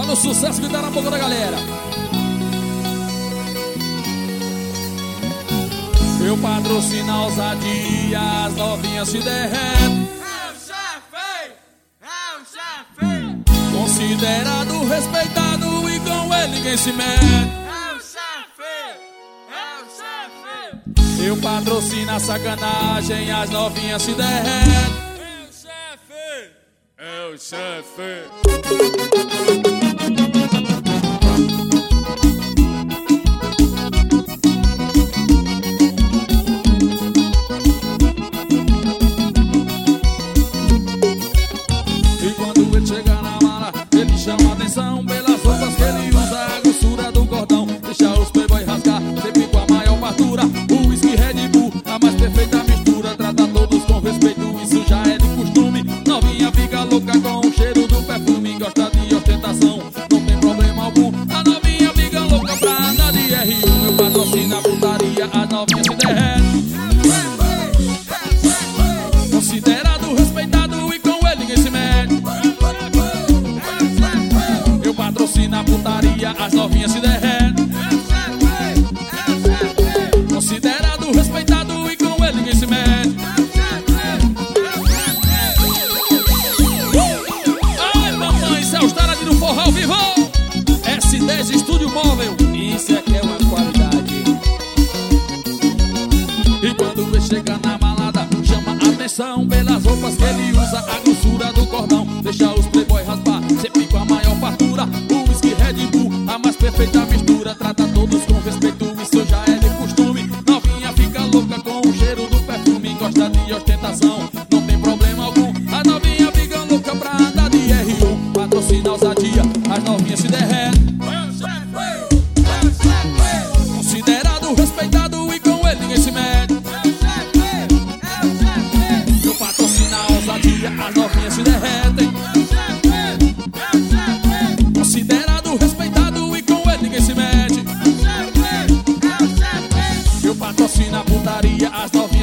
no sucesso que tá na boca da galera. Eu patrocino a ousadia, as novinhas se derretem. É o chefe, é o chefe. Considerado, respeitado e com ele ninguém se mete. É o chefe, é o chefe. Eu patrocino a sacanagem, as novinhas se derretem. É o chefe. E quando ele chega na mala, ele chama atenção pelas roupas que ele usa, a grossura do cordão, deixa os playboy rasgar, sempre com a maior fartura. O whisky Red Bull, a mais perfeita mistura, trata todos com respeito, isso já é de costume. Novinha fica louca com o cheiro do perfume, gosta de ostentação, não tem problema algum. A novinha fica louca pra andar de R1. Eu patrocino a putaria, as novinhas se derretem. Considerado, respeitado e com ele ninguém se mete. Eu patrocino a putaria, as novinhas se derretem. Considerado, respeitado e com ele ninguém se mete. Ai mamãe, isso é os taradinhos do forró ao vivo. S10 Estúdio Móvel, isso aqui é uma qualidade. E quando ele chega na balada, chama atenção pelas roupas que ele usa, a grossura do cordão, deixa os playboy raspar, sempre com a maior fartura. O whisky Red Bull, a mais perfeita mistura, trata todos com respeito, isso já é de costume. Novinha fica louca com o cheiro do perfume, gosta de ostentação, não tem problema algum. A novinha fica louca pra andar de R1. Patrocina a ousadia, as novinhas se derretem. Considerado, respeitado e com ele ninguém se mete. Eu patrocino a ousadia, as novinhas se derretem. Considerado, respeitado e com ele ninguém se mete. Eu patrocino a putaria, as novinhas